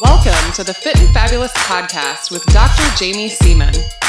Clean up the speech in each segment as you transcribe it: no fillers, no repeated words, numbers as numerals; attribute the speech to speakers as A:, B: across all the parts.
A: Welcome to the Fit and Fabulous podcast with Dr. Jamie Seaman.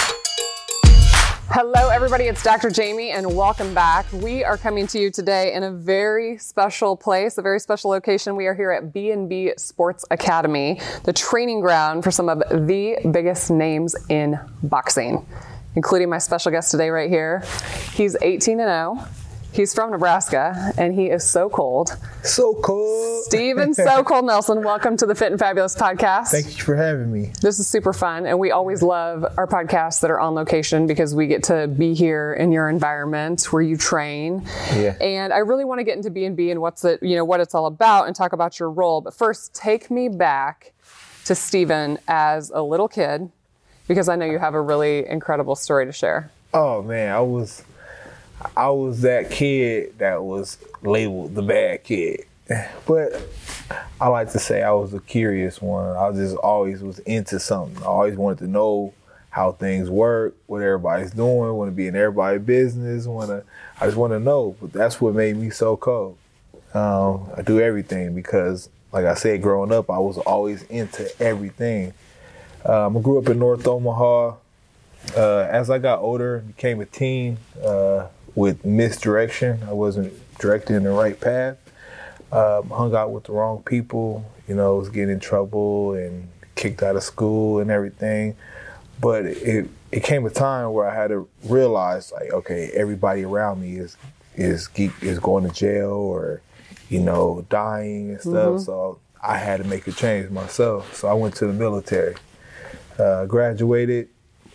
B: Hello, everybody. It's Dr. Jamie, and welcome back. We are coming to you today in a very special place, a very special location. We are here at B&B Sports Academy, the training ground for some of the biggest names in boxing, including my special guest today right here. He's 18-0. He's from Nebraska, and he is so cold.
C: So cold.
B: Steven So Cold Nelson, welcome to the Fit and Fabulous podcast.
C: Thank you for having me.
B: This is super fun, and we always love our podcasts that are on location because we get to be here in your environment where you train.
C: Yeah.
B: And I really want to get into B&B and what it's all about and talk about your role. But first, take me back to Steven as a little kid, because I know you have a really incredible story to share.
C: Oh man, I was that kid that was labeled the bad kid. But I like to say I was a curious one. I just always was into something. I always wanted to know how things work, what everybody's doing, want to be in everybody's business, I just want to know. But that's what made me so cold. I do everything because, like I said, growing up, I was always into everything. I grew up in North Omaha. As I got older, became a teen, with misdirection. I wasn't directed in the right path. Hung out with the wrong people, was getting in trouble and kicked out of school and everything. But it came a time where I had to realize, like, okay, everybody around me is going to jail or, dying and stuff. Mm-hmm. So I had to make a change myself. So I went to the military, graduated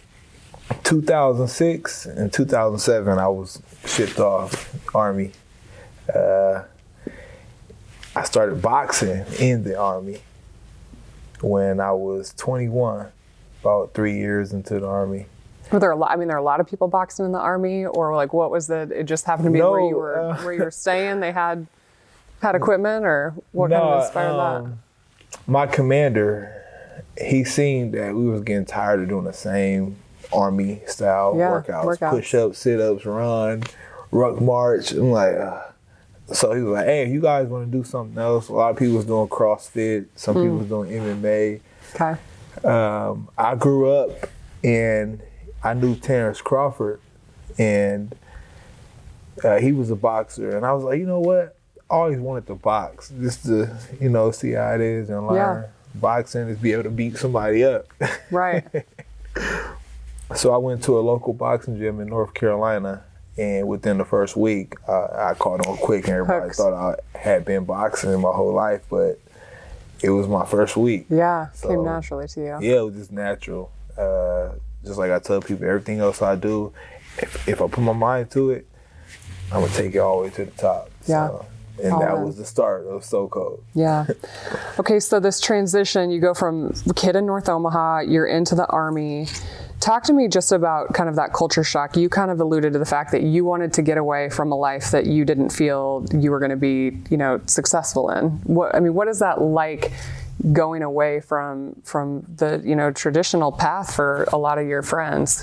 C: 2006 and 2007, I was shipped off Army. I started boxing in the Army when I was 21, about 3 years into the Army.
B: Were there a lot? I mean, there are a lot of people boxing in the Army, or like, what was it? It just happened to be where you were staying. They had equipment, or what kind of inspired that?
C: My commander, he seen that we was getting tired of doing the same Army style workouts, push-ups, sit-ups, run, ruck march. I'm like, so he was like, hey, if you guys want to do something else, a lot of people was doing CrossFit, some people was doing MMA.
B: Okay.
C: I grew up and I knew Terrence Crawford, and he was a boxer, and I was like, you know what? I always wanted to box, just to, see how it is and learn.
B: Yeah.
C: Boxing is be able to beat somebody up.
B: Right.
C: So I went to a local boxing gym in North Carolina, and within the first week, I caught on quick, and everybody thought I had been boxing my whole life, but it was my first week.
B: Yeah,
C: so,
B: came naturally to you.
C: Yeah, it was just natural. Just like I tell people, everything else I do, if I put my mind to it, I'm going to take it all the way to the top.
B: Yeah.
C: So, and that was the start of So Cold.
B: Yeah. Okay, so this transition, you go from kid in North Omaha, you're into the Army. Talk to me just about kind of that culture shock. You kind of alluded to the fact that you wanted to get away from a life that you didn't feel you were going to be, successful in. What is that like, going away from the, traditional path for a lot of your friends,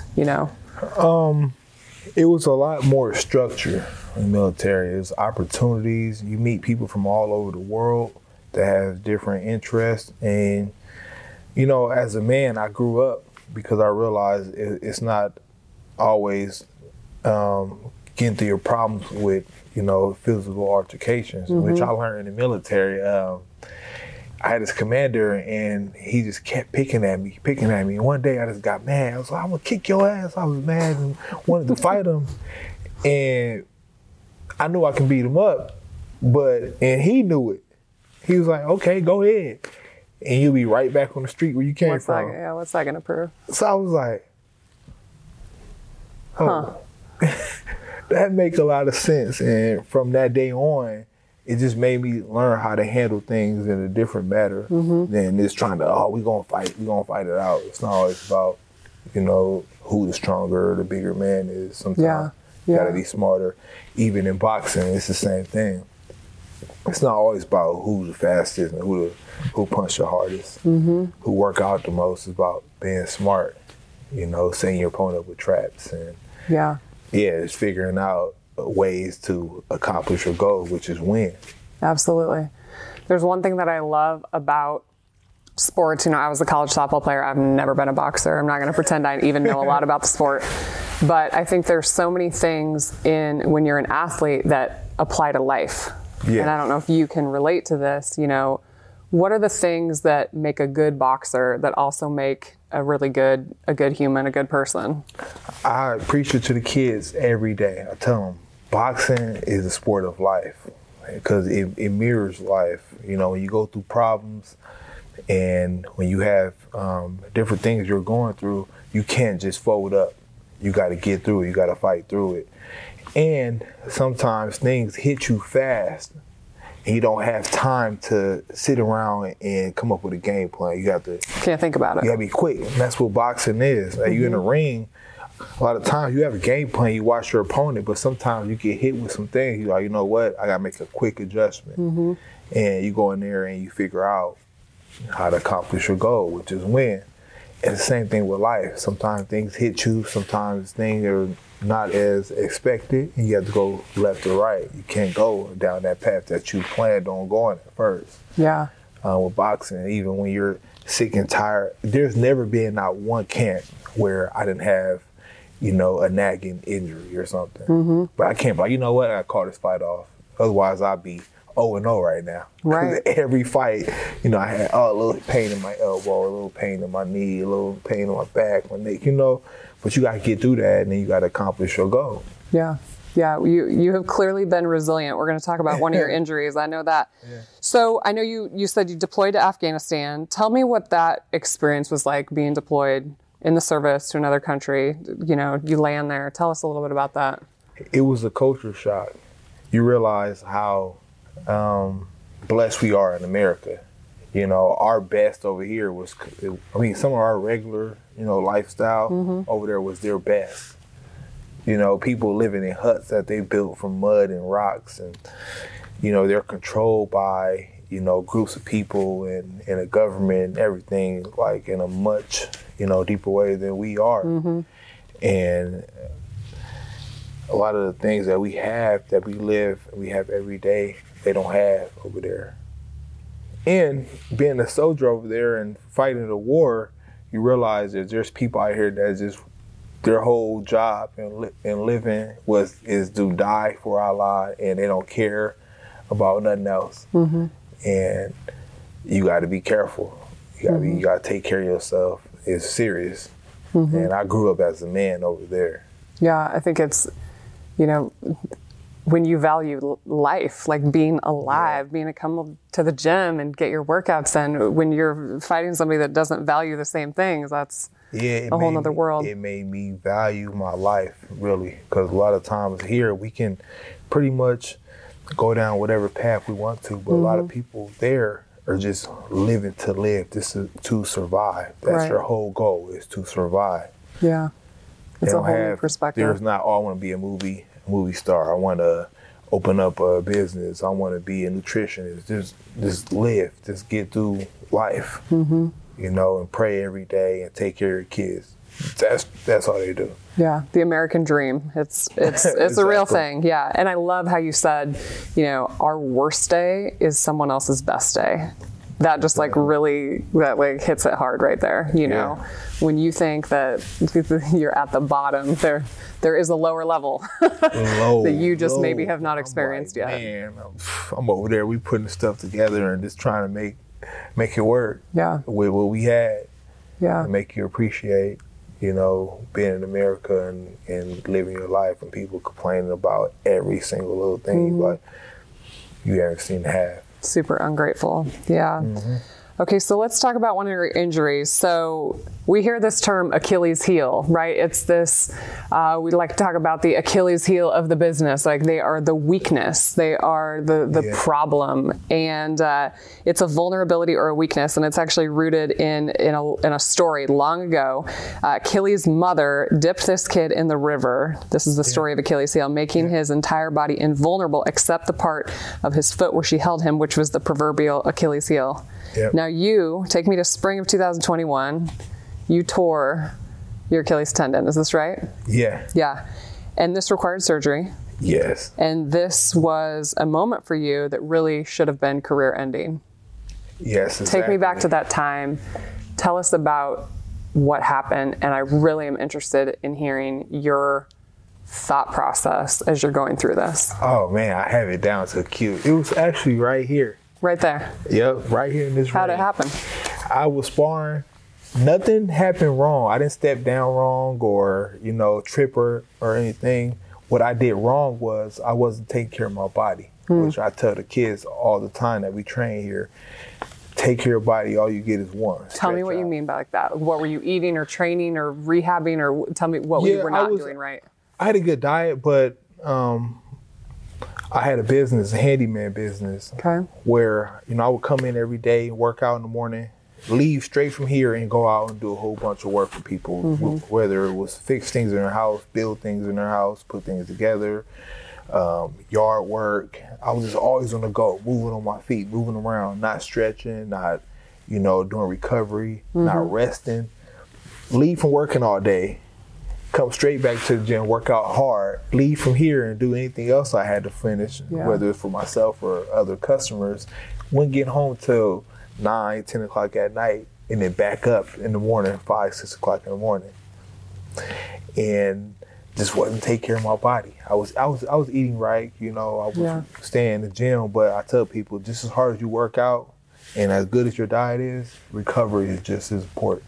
C: It was a lot more structure in the military. There's opportunities. You meet people from all over the world that have different interests. And, as a man, I grew up because I realized it's not always getting through your problems with, physical altercations, which I learned in the military. I had this commander, and he just kept picking at me. And one day I just got mad. I was like, I'm going to kick your ass. I was mad and wanted to fight him. And I knew I could beat him up, and he knew it. He was like, okay, go ahead. And you'll be right back on the street where you came from.
B: What's that going to prove?
C: So I was like, that makes a lot of sense. And from that day on, it just made me learn how to handle things in a different manner than just trying to, we're going to fight it out. It's not always about, who the stronger or the bigger man is. Sometimes you got to be smarter. Even in boxing, it's the same thing. It's not always about who's the fastest and who punch the hardest, who work out the most. It's about being smart, setting your opponent up with traps. And it's figuring out ways to accomplish your goal, which is win.
B: Absolutely. There's one thing that I love about sports, I was a college softball player. I've never been a boxer. I'm not going to pretend I even know a lot about the sport. But I think there's so many things when you're an athlete that apply to life. Yeah. And I don't know if you can relate to this, what are the things that make a good boxer that also make a good human, a good person?
C: I preach it to the kids every day. I tell them, boxing is a sport of life because it mirrors life. When you go through problems and when you have different things you're going through, you can't just fold up. You got to get through it. You got to fight through it. And sometimes things hit you fast and you don't have time to sit around and come up with a game plan. You have to
B: can't think about it.
C: You got to be quick. And that's what boxing is. Like, you in the ring, a lot of times you have a game plan, you watch your opponent, but sometimes you get hit with some things. You're like, you know what? I got to make a quick adjustment. And you go in there and you figure out how to accomplish your goal, which is win. And the same thing with life. Sometimes things hit you. Sometimes things are not as expected, and you have to go left or right. You can't go down that path that you planned on going at first.
B: Yeah.
C: With boxing, even when you're sick and tired, there's never been not one camp where I didn't have, a nagging injury or something. But I can't be like, you know what? I call this fight off. Otherwise, I'd be 0-0 right now.
B: Right.
C: Every fight, I had a little pain in my elbow, a little pain in my knee, a little pain in my back, my neck, But you got to get through that, and then you got to accomplish your goal.
B: Yeah. Yeah. You have clearly been resilient. We're going to talk about one of your injuries. I know that. Yeah. So I know you said you deployed to Afghanistan. Tell me what that experience was like, being deployed in the service to another country. You land there. Tell us a little bit about that.
C: It was a culture shock. You realize how blessed we are in America. Our best over here was, some of our regular, lifestyle over there was their best. People living in huts that they built from mud and rocks, and, they're controlled by, groups of people and a government and everything, like in a much, deeper way than we are. And a lot of the things that we have, that we have every day, they don't have over there. And being a soldier over there and fighting the war, you realize that there's people out here that just their whole job and living is to die for Allah, and they don't care about nothing else. And you got to be careful. You got to take care of yourself. It's serious. And I grew up as a man over there.
B: Yeah, I think it's, when you value life, like being alive, being to come to the gym and get your workouts in, when you're fighting somebody that doesn't value the same things, that's a whole nother world.
C: It made me value my life, really, because a lot of times here we can pretty much go down whatever path we want to, but a lot of people there are just living to live, to survive. That's their whole goal, is to survive.
B: Yeah. It's a whole new perspective.
C: There's not, I want to be a movie star. I want to open up a business. I want to be a nutritionist. Just live. Just get through life. And pray every day and take care of your kids. That's all they do.
B: Yeah, the American dream. It's exactly. A real thing. Yeah, and I love how you said, our worst day is someone else's best day. That just really hits it hard right there. When you think that you're at the bottom, there is a lower level that you just maybe have not experienced yet.
C: Man, I'm over there. We putting stuff together and just trying to make it work.
B: Yeah.
C: With what we had.
B: Yeah.
C: And make you appreciate, being in America and living your life, and people complaining about every single little thing like you haven't seen to have.
B: Super ungrateful. Yeah. Okay, so let's talk about one of your injuries. So we hear this term Achilles heel, right? It's this, we like to talk about the Achilles heel of the business. Like, they are the weakness. They are the problem. And it's a vulnerability or a weakness. And it's actually rooted in a story long ago. Achilles' mother dipped this kid in the river. This is the story of Achilles' heel, making his entire body invulnerable except the part of his foot where she held him, which was the proverbial Achilles heel. Yep. Now you, take me to spring of 2021, you tore your Achilles tendon. Is this right?
C: Yeah.
B: Yeah. And this required surgery.
C: Yes.
B: And this was a moment for you that really should have been career ending.
C: Yes, exactly.
B: Take me back to that time. Tell us about what happened, and I really am interested in hearing your thought process as you're going through this.
C: Oh man, I have it down to cute. It was actually right here.
B: Right there.
C: Yep, right here in this room.
B: How'd it happen?
C: I was sparring. Nothing happened wrong. I didn't step down wrong or, trip or anything. What I did wrong was I wasn't taking care of my body, which I tell the kids all the time that we train here. Take care of your body. All you get is one.
B: Tell me what you mean by like that. What were you eating or training or rehabbing, or tell me what you were not doing right?
C: I had a good diet, but I had a business, a handyman business, where, I would come in every day, work out in the morning, leave straight from here and go out and do a whole bunch of work for people, whether it was fix things in their house, build things in their house, put things together, yard work. I was just always on the go, moving on my feet, moving around, not stretching, not, doing recovery, not resting. Leave from working all day, come straight back to the gym, work out hard, leave from here and do anything else I had to finish, whether it's for myself or other customers. Wouldn't get home till 9, 10 o'clock at night, and then back up in the morning, 5, 6 o'clock in the morning. And just wasn't taking care of my body. I was eating right, I was staying in the gym, but I tell people, just as hard as you work out and as good as your diet is, recovery is just as important.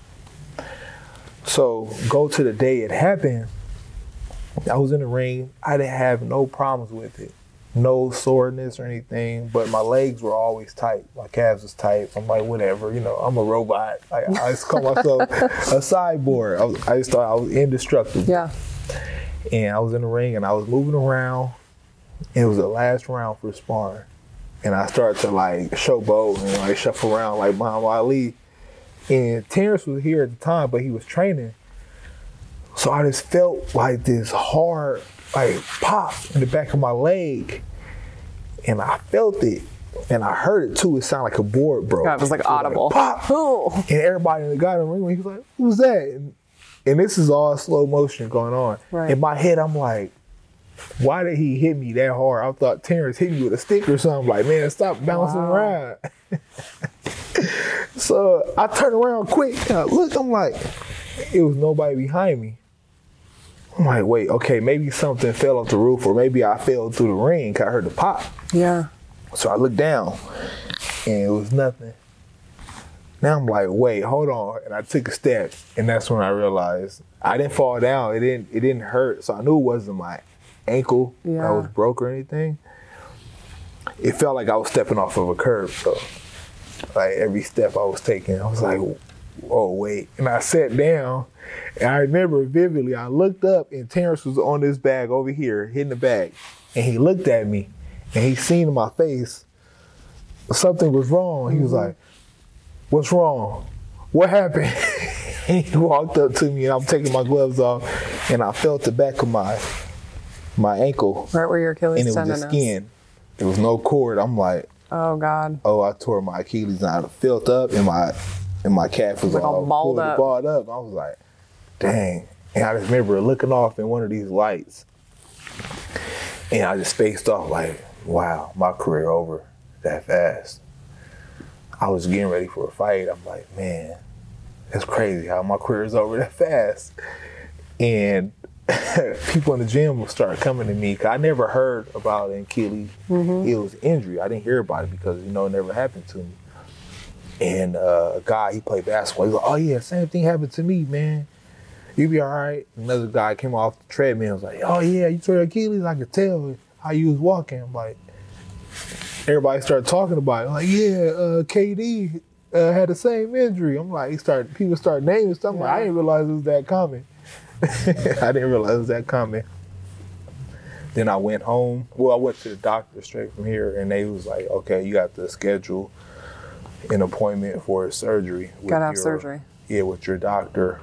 C: So go to the day it happened. I was in the ring. I didn't have no problems with it. No soreness or anything, but my legs were always tight. My calves was tight. I'm like, whatever, I'm a robot. I just call myself a cyborg. I just thought I was indestructible. Yeah. And I was in the ring and I was moving around. And it was the last round for sparring. And I started to showboat and shuffle around like Muhammad Ali. And Terrence was here at the time, but he was training. So I just felt like this hard, pop in the back of my leg. And I felt it. And I heard it too. It sounded like a board broke.
B: Yeah, it was audible.
C: Pop! Ooh. And everybody in the guy in the ring, he was like, who's that? And this is all slow motion going on. Right. In my head, I'm like, why did he hit me that hard? I thought Terrence hit me with a stick or something. Like, man, stop bouncing around. So I turned around quick and I looked, I'm like, it was nobody behind me. I'm like, wait, okay, maybe something fell off the roof or maybe I fell through the ring because I heard the pop. Yeah. So I looked down and it was nothing. Now I'm like, wait, hold on. And I took a step and that's when I realized I didn't fall down. It didn't hurt. So I knew it wasn't my ankle that was broke or anything. It felt like I was stepping off of a curb. So every step I was taking, I was like, oh, wait. And I sat down and I remember vividly, I looked up and Terrence was on this bag over here, hitting the bag. And he looked at me and he seen in my face something was wrong. He was like, what's wrong? What happened? And he walked up to me and I'm taking my gloves off and I felt the back of my ankle.
B: Right where your Achilles tendon is.
C: And it was the skin. There was no cord. I'm like,
B: oh God.
C: Oh, I tore my Achilles and I felt up and my calf was all balled up. I was like, dang. And I just remember looking off in one of these lights and I just spaced off like, wow, my career over that fast. I was getting ready for a fight. I'm like, man, that's crazy how my career is over that fast. And people in the gym will start coming to me because I never heard about an Achilles heels injury. I didn't hear about it because, it never happened to me. And a guy, he played basketball. He's like, oh yeah, same thing happened to me, man. You be all right. Another guy came off the treadmill. Was like, oh yeah, you tore your Achilles. I could tell how you was walking. I'm like, everybody started talking about it. Like, yeah, KD had the same injury. I'm like, people started naming stuff. I'm like, I didn't realize it was that common. I didn't realize it was that common. Then I went home. Well, I went to the doctor straight from here, and they was like, okay, you got to schedule an appointment for a surgery.
B: Gotta have surgery.
C: Yeah, with your doctor.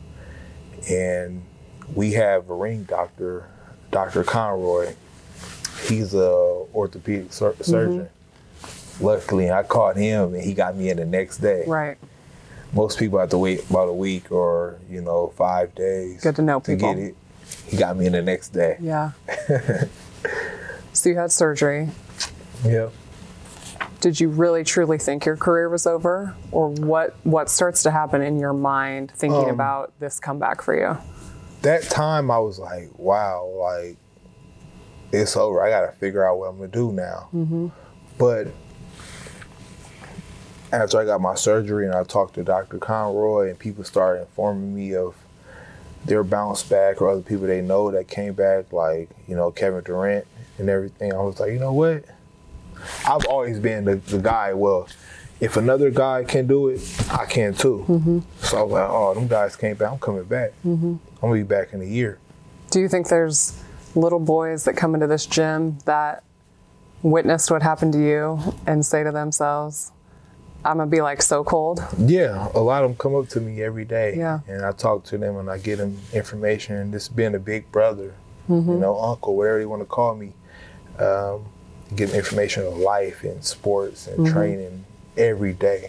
C: And we have a ring doctor, Dr. Conroy. He's a orthopedic surgeon. Luckily, I caught him and he got me in the next day.
B: Right.
C: Most people have to wait about a week or, 5 days.
B: Good to know people.
C: To get it. He got me in the next day.
B: Yeah. So you had surgery.
C: Yeah.
B: did you really truly think your career was over? Or what starts to happen in your mind thinking about this comeback for you?
C: That time I was like, wow, like, it's over. I got to figure out what I'm going to do now. But after I got my surgery and I talked to Dr. Conroy and people started informing me of their bounce back or other people they know that came back, like, Kevin Durant and everything, I was like, you know what? I've always been the guy, well, if another guy can do it, I can too. So I was like, oh, them guys came back, I'm coming back. I'm going to be back in a year.
B: Do you think there's little boys that come into this gym that witnessed what happened to you and say to themselves, I'm going to be like so cold?
C: Yeah, a lot of them come up to me every day.
B: Yeah.
C: And I talk to them and I get them information. And this being a big brother, uncle, whatever you want to call me, get information of life and sports and training every day.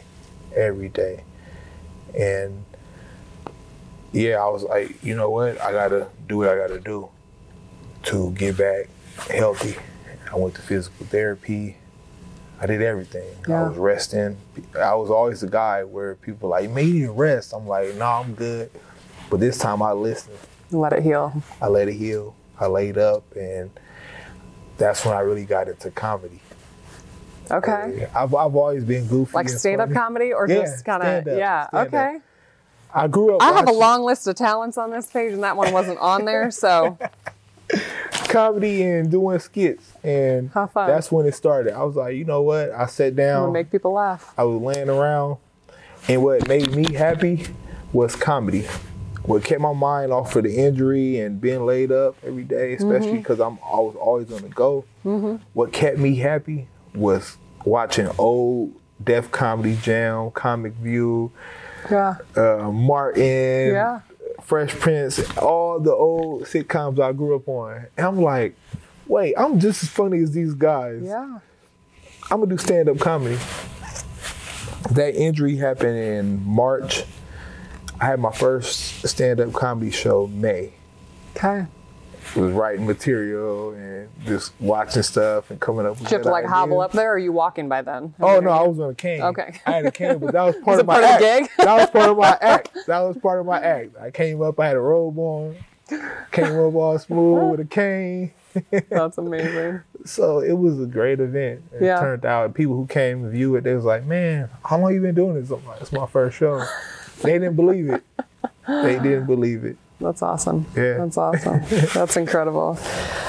C: And yeah, I was like, you know what? I got to do what I got to do to get back healthy. I went to physical therapy. I did everything.
B: Yeah.
C: I was resting. I was always the guy where people like, you need to rest. I'm like, no, I'm good. But this time I listened.
B: Let it heal.
C: I let it heal. I laid up, and that's when I really got into comedy.
B: Okay.
C: I've always been goofy.
B: Like stand-up comedy or just kind of,
C: stand-up.
B: okay.
C: I grew up
B: I have a
C: watching
B: long list of talents on this page, and that one wasn't on there, so.
C: comedy and doing skits, and
B: How fun.
C: that's when it started. I was like, you know what? I sat
B: I'm
C: down.
B: gonna make people laugh.
C: I was laying around, and what made me happy was comedy. What kept my mind off of the injury and being laid up every day, especially because I was always on the go. What kept me happy was watching old Def Comedy Jam, Comic View, Martin,
B: Yeah.
C: Fresh Prince, all the old sitcoms I grew up on. And I'm like, wait, I'm just as funny as these guys.
B: Yeah.
C: I'm gonna do stand-up comedy. That injury happened in March. I had my first stand-up comedy show May.
B: Okay.
C: Was writing material and just watching stuff and coming up with
B: Did you have to like hobble up there, or are you walking by then?
C: Oh no, I was on a cane.
B: Okay.
C: I had a cane, but that was part
B: Was
C: of
B: it
C: my
B: part of
C: act.
B: the gig?
C: That was part of my act. That was part of my act. I came up, I had a robe on, came up all smooth with a cane.
B: That's amazing.
C: So it was a great event. It turned out people who came and viewed it, they was like, man, how long you been doing this? I'm like, it's my first show. They didn't believe it. They didn't believe it.
B: That's awesome.
C: Yeah.
B: That's awesome. That's incredible.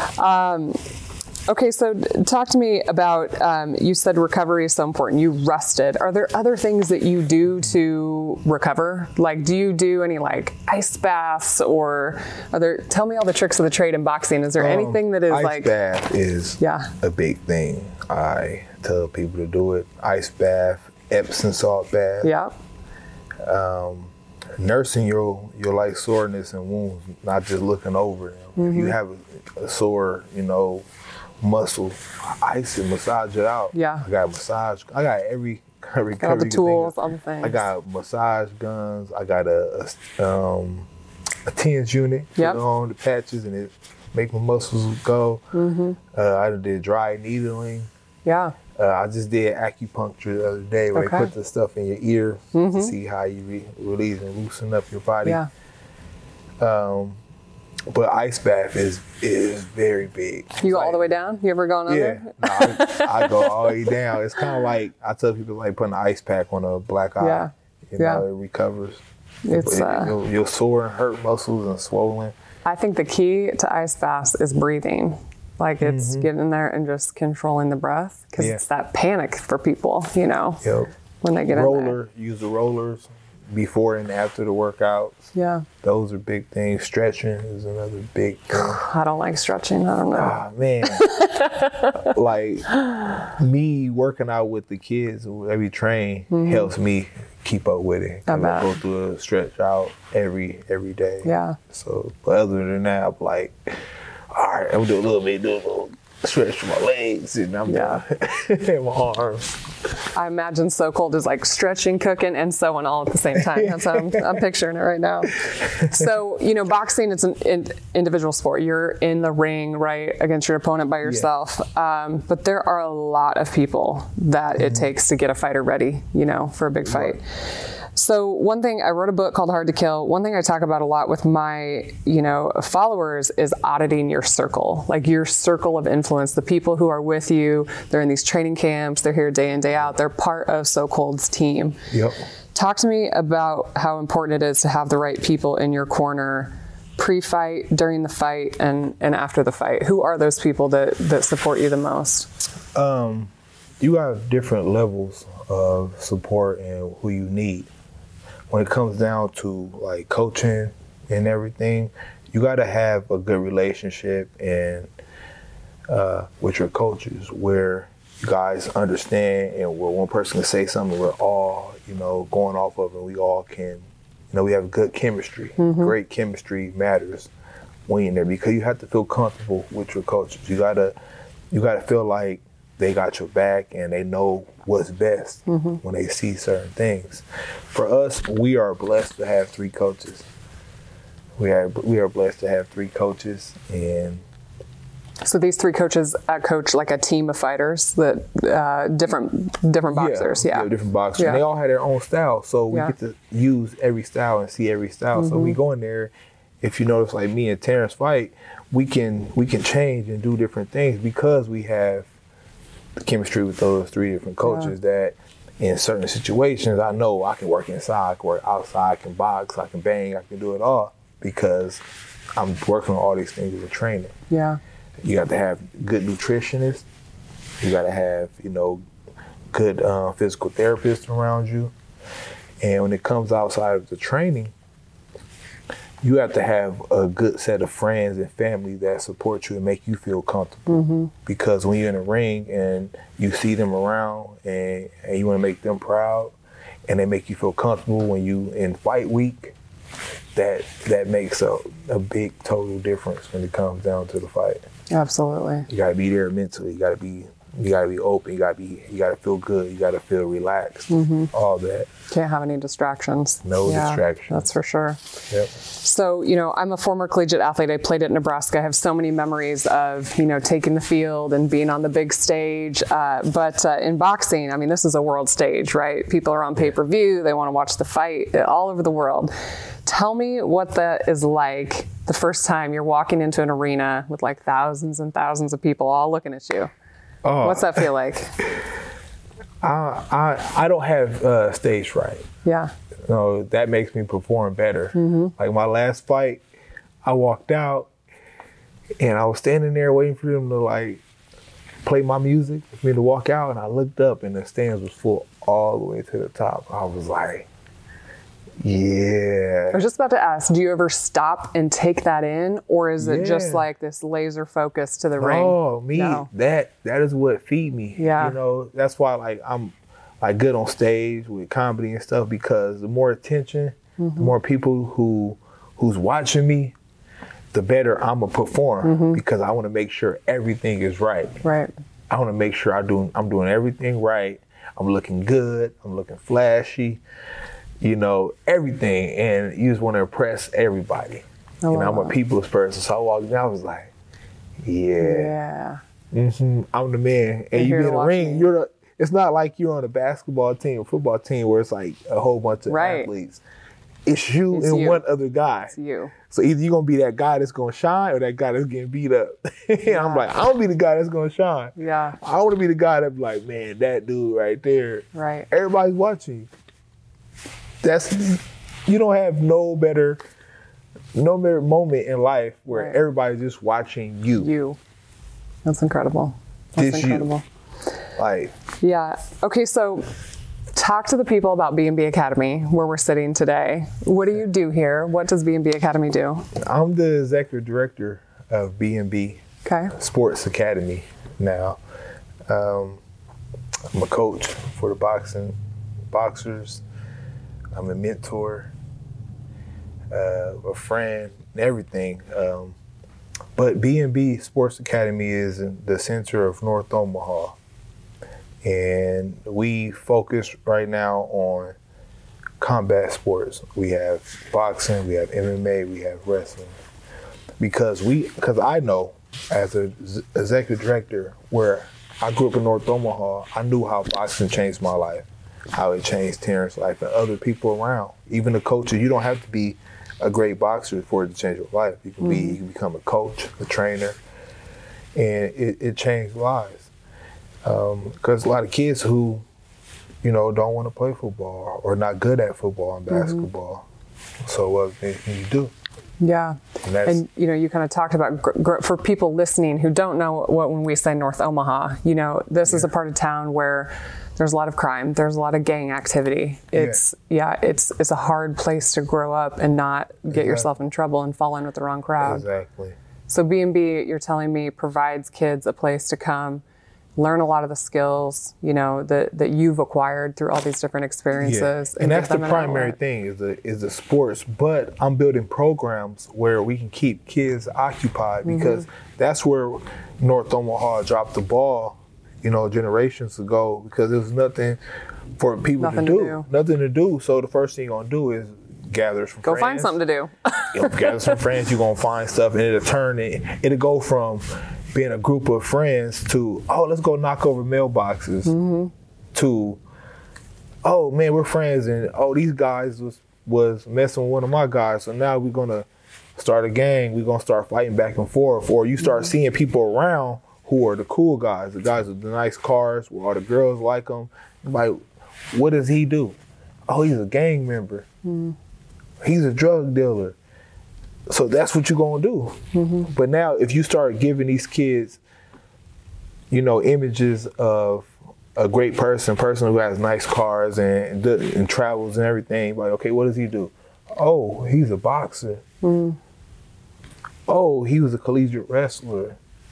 B: Okay, so talk to me about, you said recovery is so important. You rested. Are there other things that you do to recover? Like, do you do any like ice baths, or tell me all the tricks of the trade in boxing. Is there anything that is
C: ice
B: like...
C: bath is a big thing. I tell people to do it. Ice bath, Epsom salt bath.
B: Yeah.
C: Nursing your like soreness and wounds, not just looking over them. If you have a sore, muscle, ice and massage it out.
B: Yeah.
C: I got massage. I got every recovery.
B: Got all the tools, all the things.
C: I got massage guns. I got a TENS unit.
B: Yep.
C: Put on the patches and it make my muscles go. I did dry needling.
B: Yeah.
C: I just did acupuncture the other day where they put the stuff in your ear to see how you release and loosen up your body.
B: Yeah.
C: But ice bath is very big.
B: You go all the way down? You ever gone under?
C: Yeah. No, I go all the way down. It's kind of like, I tell people like putting an ice pack on a black eye.
B: Yeah.
C: It recovers.
B: It's
C: you're sore and hurt muscles and swollen.
B: I think the key to ice baths is breathing. Like it's getting in there and just controlling the breath, because it's that panic for people,
C: Yep.
B: when they get in there.
C: Use the rollers before and after the workouts.
B: Yeah.
C: Those are big things. Stretching is another big thing.
B: I don't like stretching. I don't know.
C: Ah, man. Like me working out with the kids every train helps me keep up with it.
B: I
C: I
B: bet.
C: go through a stretch out every day.
B: Yeah.
C: So, but other than that, I'm like, all right, I'm gonna do a little bit, stretch my legs and I'm
B: Yeah.
C: and my arms.
B: I imagine So Cold is like stretching, cooking, and sewing all at the same time. That's how I'm picturing it right now. So, boxing, it's an individual sport. You're in the ring, right, against your opponent by yourself. Yeah. But there are a lot of people that it takes to get a fighter ready, for a big fight. So one thing, I wrote a book called Hard to Kill. One thing I talk about a lot with my, followers is auditing your circle, like your circle of influence, the people who are with you. They're in these training camps. They're here day in, day out. They're part of So Cold's team.
C: Yep.
B: Talk to me about how important it is to have the right people in your corner pre-fight, during the fight, and after the fight. Who are those people that support you the most?
C: You have different levels of support and who you need. When it comes down to like coaching and everything, you got to have a good relationship and with your coaches where you guys understand and where one person can say something we're all, going off of, and we all can, we have good chemistry. Mm-hmm. Great chemistry matters when you're in there because you have to feel comfortable with your coaches. You gotta feel like they got your back and they know what's best when they see certain things. For us, we are blessed to have 3 coaches. We are blessed to have 3 coaches, and
B: so these 3 coaches coach like a team of fighters that different boxers. Yeah,
C: different boxers.
B: Yeah.
C: And they all have their own style, so we get to use every style and see every style. So we go in there. If you notice, like me and Terrence fight, we can change and do different things because we have the chemistry with those 3 different coaches that in certain situations, I know I can work inside, I can work outside, I can box, I can bang, I can do it all because I'm working on all these things as a trainer.
B: Yeah.
C: You got to have good nutritionists. You got to have, good physical therapists around you. And when it comes outside of the training, you have to have a good set of friends and family that support you and make you feel comfortable. Because when you're in a ring and you see them around and you want to make them proud and they make you feel comfortable when you in fight week, that makes a big total difference when it comes down to the fight.
B: Absolutely.
C: You gotta be there mentally. You gotta be open. You gotta feel good. You gotta feel relaxed. All that.
B: Can't have any distractions.
C: No distractions.
B: That's for sure.
C: Yep.
B: So, I'm a former collegiate athlete. I played at Nebraska. I have so many memories of, taking the field and being on the big stage. But in boxing, this is a world stage, right? People are on pay-per-view. They want to watch the fight all over the world. Tell me what that is like the first time you're walking into an arena with like thousands and thousands of people all looking at you. Oh. What's that feel like?
C: I don't have stage fright.
B: Yeah.
C: That makes me perform better. Like my last fight, I walked out and I was standing there waiting for them to like play my music for me to walk out, and I looked up and the stands was full all the way to the top. I was like, yeah.
B: I was just about to ask, do you ever stop and take that in, or is it just like this laser focus to the ring?
C: No, that is what feed me.
B: Yeah.
C: That's why like I'm like good on stage with comedy and stuff, because the more attention, the more people who's watching me, the better I'm gonna perform because I want to make sure everything is right.
B: Right.
C: I want to make sure I'm doing everything right. I'm looking good. I'm looking flashy. Everything, and you just want to impress everybody. I'm a people's person, so I walked in, I was like, yeah. I'm the man. And you be in the ring, it's not like you're on a basketball team or football team where it's like a whole bunch of athletes. It's you and one other guy.
B: It's you.
C: So either you're going to be that guy that's going to shine or that guy that's getting beat up. I'm like, I don't be the guy that's going to shine.
B: Yeah.
C: I want to be the guy that's like, man, that dude right there.
B: Right.
C: Everybody's watching you. You don't have no better moment in life where everybody's just watching you.
B: You. That's incredible. That's incredible.
C: Like.
B: Yeah. Okay, so talk to the people about B&B Academy, where we're sitting today. What do you do here? What does B&B Academy do?
C: I'm the executive director of B&B Sports Academy now. I'm a coach for the boxers. I'm a mentor, a friend, everything. But B&B Sports Academy is in the center of North Omaha. And we focus right now on combat sports. We have boxing, we have MMA, we have wrestling. Because I know as an executive director where I grew up in North Omaha, I knew how boxing changed my life, how it changed Terrence's life and other people around. Even the coaches, you don't have to be a great boxer for it to change your life. You can become a coach, a trainer, and it changed lives. Because a lot of kids who, don't want to play football or not good at football and basketball. So what can you do?
B: Yeah. And you kind of talked about, for people listening who don't know what when we say North Omaha, this is a part of town where there's a lot of crime. There's a lot of gang activity. It's a hard place to grow up and not get yourself in trouble and fall in with the wrong crowd.
C: Exactly.
B: So B&B, you're telling me, provides kids a place to come, learn a lot of the skills, that you've acquired through all these different experiences.
C: And that's the primary thing is the sports. But I'm building programs where we can keep kids occupied because that's where North Omaha dropped the ball, generations ago, because there was nothing for people to do. Nothing to do. So the first thing you're gonna do is gather some friends.
B: Go find something to do.
C: Gather some friends, you're gonna find stuff, and it'll go from being a group of friends to, let's go knock over mailboxes, to, man, we're friends, and these guys was messing with one of my guys, so now we're gonna start a gang, we're gonna start fighting back and forth. Or you start seeing people around who are the cool guys, the guys with the nice cars, where all the girls like them. Like, what does he do? He's a gang member. He's a drug dealer. So that's what you're gonna do. But now if you start giving these kids, images of a great person who has nice cars and travels and everything, like, okay, what does he do? He's a boxer. He was a collegiate wrestler.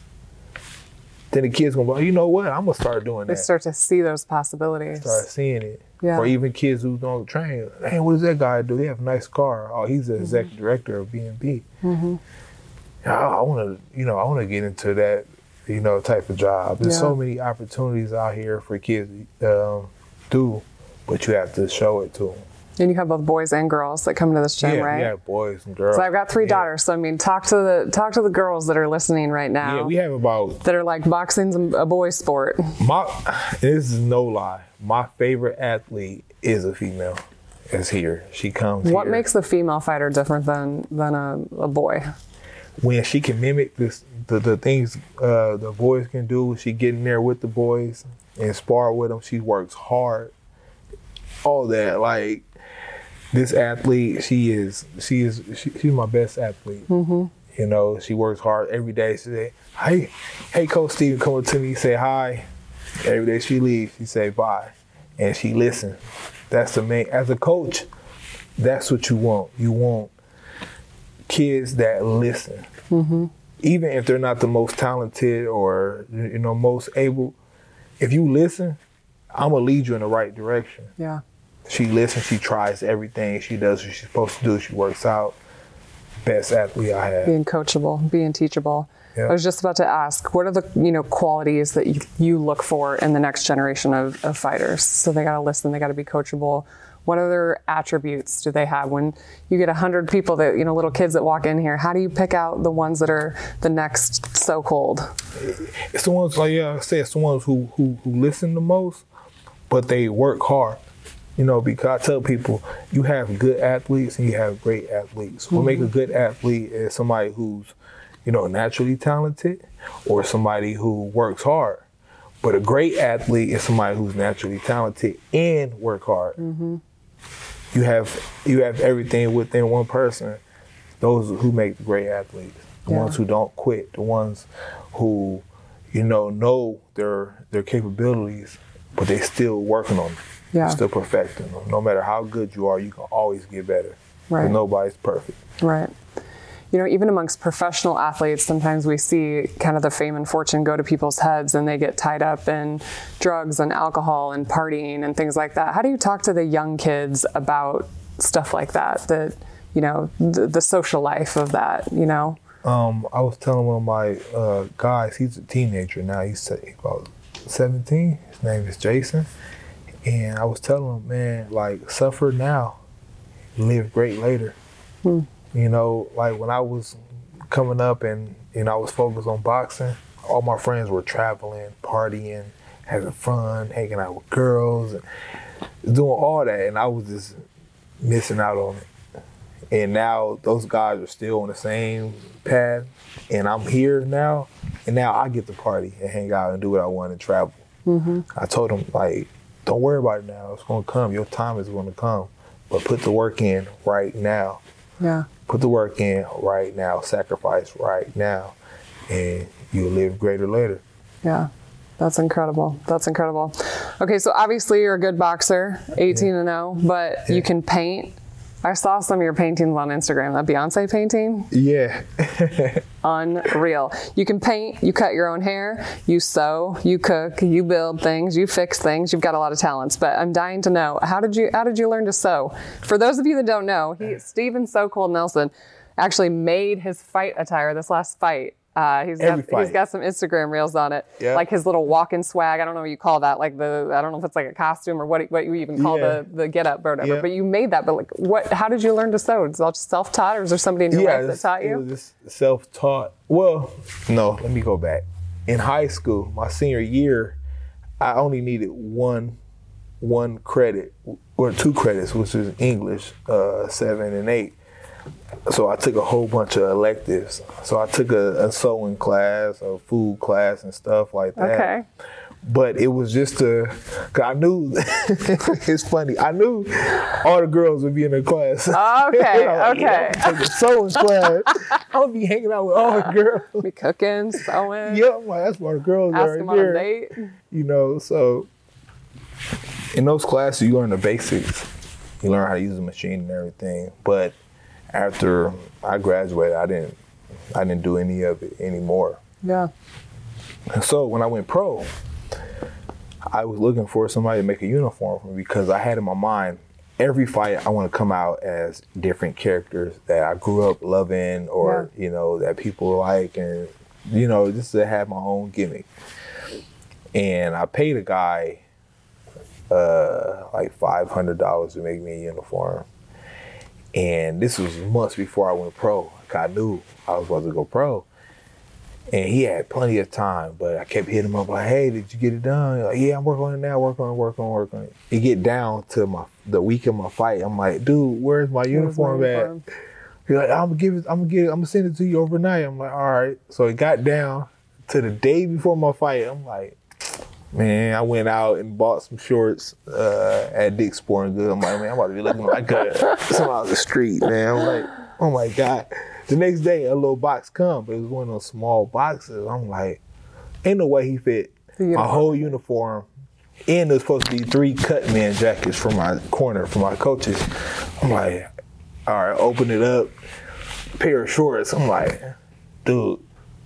C: Then the kids gonna be like, you know what? I'm gonna start doing that.
B: They start to see those possibilities.
C: Start seeing it.
B: Yeah.
C: Or even kids who don't train. Hey, what does that guy do? He have a nice car. He's the executive director of B&B. I want to get into that, type of job. There's so many opportunities out here for kids to do, but you have to show it to them.
B: And you have both boys and girls that come to this gym, right?
C: Yeah, boys and girls.
B: So I've got 3 daughters. So talk to the girls that are listening right now.
C: Yeah, we have about
B: that are like boxing's a boys' sport.
C: This is no lie. My favorite athlete is a female. Is here. She comes.
B: What makes the female fighter different than a boy?
C: When she can mimic the things the boys can do, she get in there with the boys and spar with them. She works hard. All that, like. This athlete, she's my best athlete. She works hard every day. She say, hey, Coach Steven, come up to me, say hi. Every day she leaves, she say bye, and she listens. That's the main. As a coach, that's what you want. You want kids that listen, even if they're not the most talented or most able. If you listen, I'm gonna lead you in the right direction.
B: Yeah.
C: She listens, she tries everything, she does what she's supposed to do, she works out. Best athlete I have.
B: Being coachable, being teachable. I was just about to ask, what are the qualities that you look for in the next generation of fighters? So they gotta listen, they gotta be coachable. What other attributes do they have? When you get 100 people that, little kids that walk in here, how do you pick out the ones that are the next so-called?
C: It's the ones, like I said, it's the ones who listen the most, but they work hard. Because I tell people, you have good athletes and you have great athletes. What make a good athlete is somebody who's, naturally talented or somebody who works hard. But a great athlete is somebody who's naturally talented and work hard. You have everything within one person. Those who make the great athletes. The ones who don't quit. The ones who, know their capabilities, but they still working on them.
B: Yeah.
C: Still perfecting them. No matter how good you are, you can always get better.
B: Right.
C: Nobody's perfect.
B: Right. Even amongst professional athletes, sometimes we see kind of the fame and fortune go to people's heads and they get tied up in drugs and alcohol and partying and things like that. How do you talk to the young kids about stuff like that, the social life of that,
C: I was telling one of my guys, he's a teenager now. He's about 17. His name is Jason. And I was telling him, man, like, suffer now, live great later. You know, like when I was coming up and, you know, I was focused on boxing, all my friends were traveling, partying, having fun, hanging out with girls, and doing all that. And I was just missing out on it. And now those guys are still on the same path, and I'm here now, and now I get to party and hang out and do what I want and travel. I told them, like, don't worry about it now. It's going to come. Your time is going to come. But put the work in right now.
B: Yeah.
C: Put the work in right now. Sacrifice right now. And you'll live greater later.
B: Yeah. That's incredible. That's incredible. Okay, so obviously you're a good boxer, 18-0, but you can paint. I saw some of your paintings on Instagram. That Beyonce painting?
C: Yeah.
B: Unreal. You can paint, you cut your own hair, you sew, you cook, you build things, you fix things. You've got a lot of talents, but I'm dying to know, how did you learn to sew? For those of you that don't know, Steven So Cold Nelson actually made his fight attire this last fight. He's got some Instagram reels on it, like his little walk-in swag. I don't know what you call that, like I don't know if it's like a costume or what you even call the get-up or whatever. But you made that. But like, how did you learn to sew? Is it all just self-taught, or is there somebody in your life that taught you?
C: It was just self-taught. Well, no, let me go back. In high school, my senior year, I only needed one credit or 2 credits, which is English, 7 and 8. So I took a whole bunch of electives. So I took a sewing class, a food class, and stuff like that. Okay. But it was just cause I knew, it's funny, I knew all the girls would be in the class.
B: Okay, okay.
C: Yeah, I'm taking a sewing class. I'll be hanging out with all the girls.
B: Be cooking, sewing.
C: Yeah, I'm like, that's why the girls
B: ask
C: are
B: them
C: here.
B: On a date.
C: You know, so in those classes, you learn the basics. You learn how to use the machine and everything. But after I graduated, I didn't do any of it anymore.
B: Yeah.
C: And so when I went pro, I was looking for somebody to make a uniform for me because I had in my mind, every fight I want to come out as different characters that I grew up loving or, you know, that people like, and, you know, just to have my own gimmick. And I paid a guy like $500 to make me a uniform. And this was months before I went pro. I knew I was about to go pro. And he had plenty of time, but I kept hitting him up like, hey, did you get it done? Like, yeah, I'm working on it now, work on it. It get down to the week of my fight. I'm like, dude, where's my uniform at? He's like, I'm gonna send it to you overnight. I'm like, all right. So it got down to the day before my fight. I'm like, man, I went out and bought some shorts at Dick's Sporting Goods. I'm like, man, I'm about to be looking like some out the street, man. I'm like, oh my God. The next day, a little box come, but it was one of those small boxes. I'm like, ain't no way he fit my whole uniform. And there's supposed to be 3 cut man jackets for my corner, for my coaches. I'm like, all right, open it up, pair of shorts. I'm like, dude.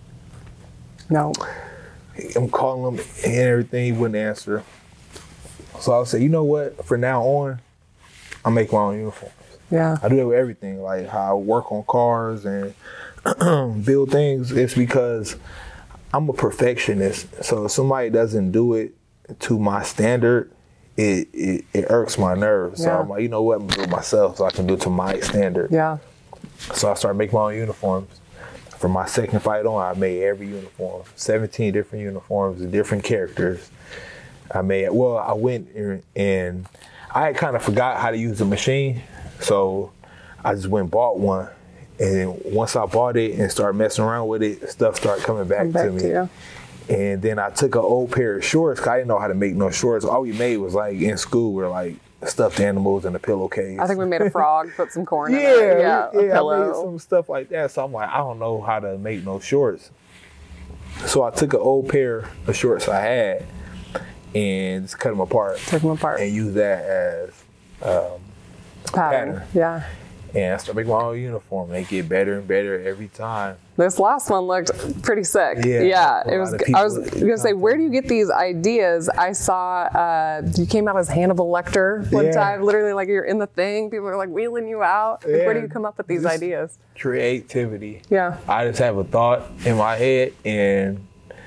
B: No.
C: I'm calling him and everything, he wouldn't answer. So I said, you know what? For now on, I'll make my own uniforms.
B: Yeah.
C: I do that with everything, like how I work on cars and build things. It's because I'm a perfectionist. So if somebody doesn't do it to my standard, it irks my nerves. So I'm like, you know what? I'm going to do it myself so I can do it to my standard.
B: Yeah.
C: So I started making my own uniforms. For my second fight on, I made every uniform, 17 different uniforms, different characters. I went and I had kind of forgot how to use the machine. So I just went and bought one. And once I bought it and started messing around with it, stuff started coming back to me. And then I took an old pair of shorts, 'cause I didn't know how to make no shorts. All we made was like in school, were like stuffed animals in a pillowcase.
B: I think we made a frog, put some corn in it. Yeah, a pillow.
C: I made some stuff like that. So I'm like, I don't know how to make no shorts. So I took an old pair of shorts I had and just cut them apart.
B: Took them apart.
C: And used that as pattern.
B: Yeah.
C: And I started making my own uniform. They get better and better every time.
B: This last one looked pretty sick.
C: Yeah.
B: It was. I was gonna say, where do you get these ideas? I saw you came out as Hannibal Lecter one time. Literally, like you're in the thing. People are like wheeling you out. Like, where do you come up with these ideas?
C: Creativity.
B: Yeah.
C: I just have a thought in my head, and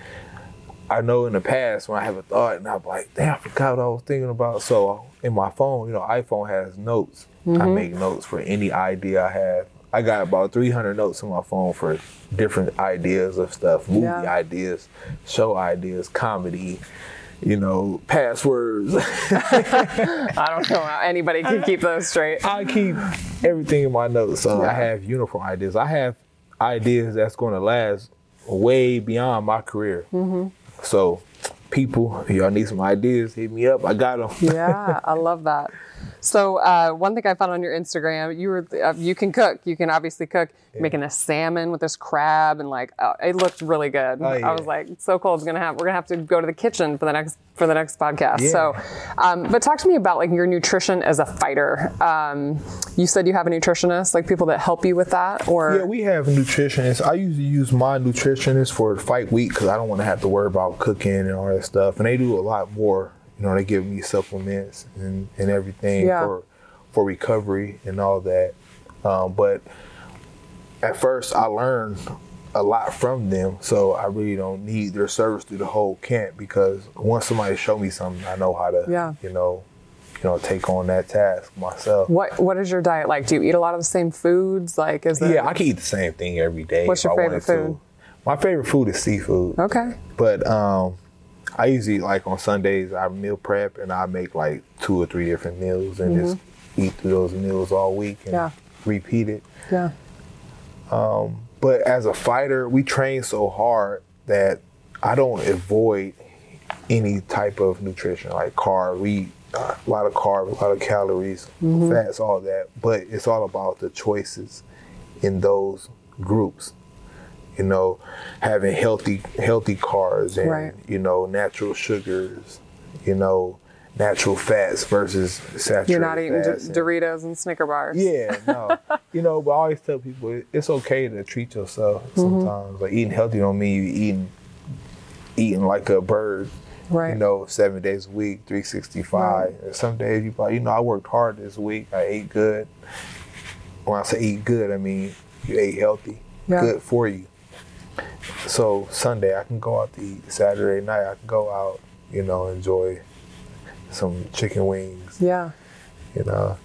C: I know in the past when I have a thought, and I'm like, damn, I forgot what I was thinking about. So in my phone, iPhone has notes. I make notes for any idea I have. I got about 300 notes on my phone for different ideas of stuff, movie ideas, show ideas, comedy, passwords.
B: I don't know how anybody can keep those straight.
C: I keep everything in my notes. So I have uniform ideas. I have ideas that's going to last way beyond my career. So people, if y'all need some ideas, hit me up. I got them.
B: Yeah, I love that. So one thing I found on your Instagram, you can cook. You can obviously cook. You're making a salmon with this crab, and it looked really good.
C: Oh, yeah.
B: I was like, so cool. We're gonna have to go to the kitchen for the next podcast.
C: Yeah.
B: So, but talk to me about like your nutrition as a fighter. You said you have a nutritionist, like people that help you with that, or
C: yeah, we have nutritionists. I usually use my nutritionist for fight week because I don't want to have to worry about cooking and all that stuff, and they do a lot more. They give me supplements and everything for recovery and all that. But at first, I learned a lot from them, so I really don't need their service through the whole camp because once somebody show me something, I know how to, take on that task myself.
B: What is your diet like? Do you eat a lot of the same foods? I can
C: eat the same thing every day.
B: What's your favorite food?
C: My favorite food is seafood.
B: Okay.
C: But I usually, on Sundays, I meal prep and I make 2 or 3 different meals and just eat through those meals all week and repeat it.
B: Yeah.
C: But as a fighter, we train so hard that I don't avoid any type of nutrition, like carbs. We eat a lot of carbs, a lot of calories, fats, all that. But it's all about the choices in those groups. Having healthy carbs and, natural sugars, natural fats versus saturated
B: You're not eating
C: fats
B: Doritos and Snicker bars.
C: Yeah, no. But I always tell people it's okay to treat yourself sometimes. Like eating healthy don't mean you eating like a bird.
B: Right.
C: 7 days a week, 365. Right. Some days you I worked hard this week. I ate good. When I say eat good, I mean you ate healthy, good for you. So Sunday I can go out to eat. Saturday night I can go out, enjoy some chicken wings.
B: Yeah.
C: Yeah.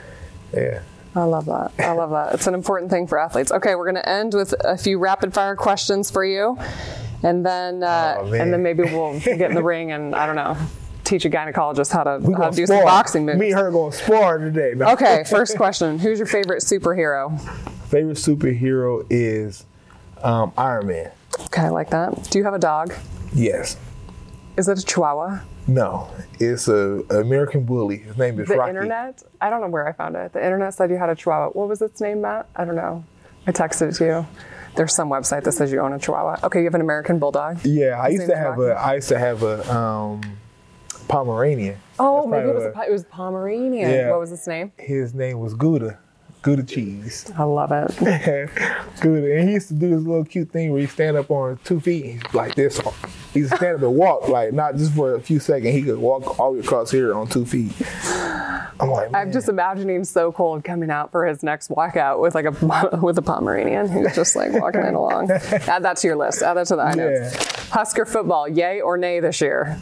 B: I love that. It's an important thing for athletes. Okay, we're going to end with a few rapid fire questions for you. And then maybe we'll get in the ring and, I don't know, teach a gynecologist how to do some boxing moves.
C: Me and her going to spar today. No.
B: Okay, first question. Who's your favorite superhero?
C: Favorite superhero is Iron Man.
B: Okay, I like that. Do you have a dog?
C: Yes.
B: Is it a Chihuahua?
C: No, it's an American Bully. His name is Rocky.
B: The internet? I don't know where I found it. The internet said you had a Chihuahua. What was its name, Matt? I don't know. I texted it to you. There's some website that says you own a Chihuahua. Okay, you have an American Bulldog?
C: Yeah, I used to have a Pomeranian.
B: Oh, maybe it was Pomeranian.
C: Yeah.
B: What was its name?
C: His name was Gouda cheese.
B: I love it.
C: Gouda. And he used to do this little cute thing where he stand up on 2 feet. He's like this. He used to stand up and walk, not just for a few seconds. He could walk all the way across here on 2 feet. I'm like, man.
B: I'm just imagining So Cold coming out for his next walkout with with a Pomeranian who's just walking it along. Add that to your list. Add that to the items. Husker football, yay or nay this year?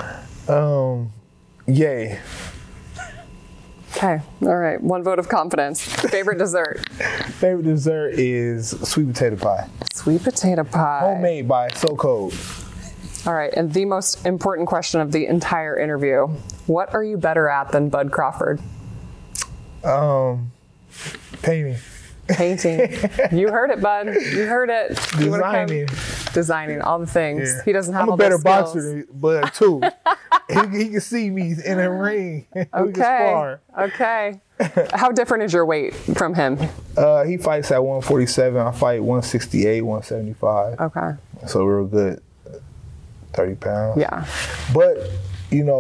C: Yay.
B: Okay. All right. 1 vote of confidence. Favorite dessert?
C: Favorite dessert is sweet potato pie.
B: Sweet potato pie.
C: Homemade by So Cold.
B: All right. And the most important question of the entire interview. What are you better at than Bud Crawford?
C: Painting.
B: You heard it, Bud. You heard it. Designing all the things. Yeah. He doesn't have all those skills. I'm a better boxer than
C: Bud, too. he can see me in a ring. We can spar.
B: Okay. How different is your weight from him?
C: He fights at 147. I fight 168, 175.
B: Okay.
C: So real good. 30 pounds.
B: Yeah.
C: But,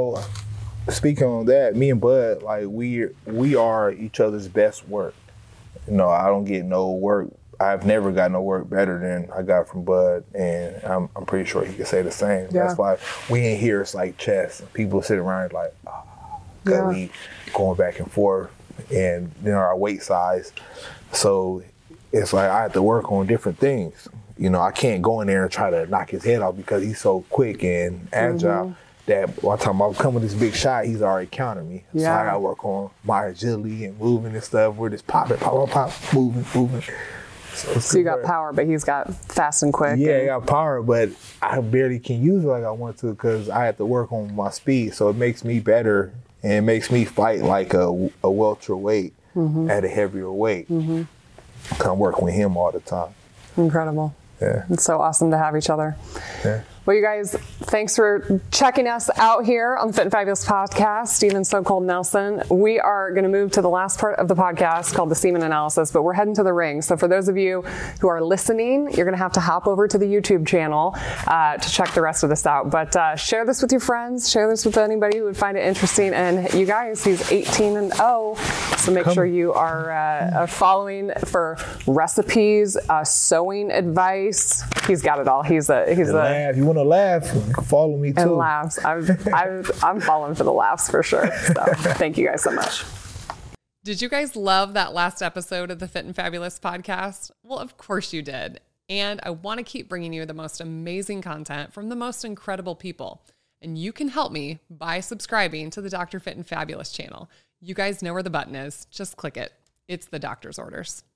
C: speaking on that, me and Bud, we are each other's best work. You know, I don't get no work. I've never got no work better than I got from Bud, and I'm pretty sure he could say the same.
B: Yeah.
C: That's why we in here, it's like chess. People sit around like, cause we going back and forth, and you know our weight size. So it's like I have to work on different things. You know, I can't go in there and try to knock his head off because he's so quick and agile. That by the time I'm coming this big shot, he's already countered me. So I gotta work on my agility and moving and stuff. We're just popping, moving.
B: So you got power, but he's got fast and quick.
C: Yeah, I got power, but I barely can use it like I want to because I have to work on my speed. So it makes me better and it makes me fight like a welterweight at a heavier weight. Come work with him all the time.
B: Incredible.
C: Yeah.
B: It's so awesome to have each other.
C: Yeah.
B: Well, you guys, thanks for checking us out here on the Fit and Fabulous podcast. Stephen So Cold Nelson. We are going to move to the last part of the podcast called the semen analysis, but we're heading to the ring. So for those of you who are listening, you're going to have to hop over to the YouTube channel to check the rest of this out. But share this with your friends. Share this with anybody who would find it interesting. And you guys, he's 18-0. So make sure you are following for recipes, sewing advice. He's got it all. He's a
C: If you want to laugh, you can follow me too.
B: and laughs. I'm following for the laughs for sure. So thank you guys so much.
A: Did you guys love that last episode of the Fit and Fabulous podcast? Well, of course you did. And I want to keep bringing you the most amazing content from the most incredible people. And you can help me by subscribing to the Dr. Fit and Fabulous channel. You guys know where the button is. Just click it. It's the doctor's orders.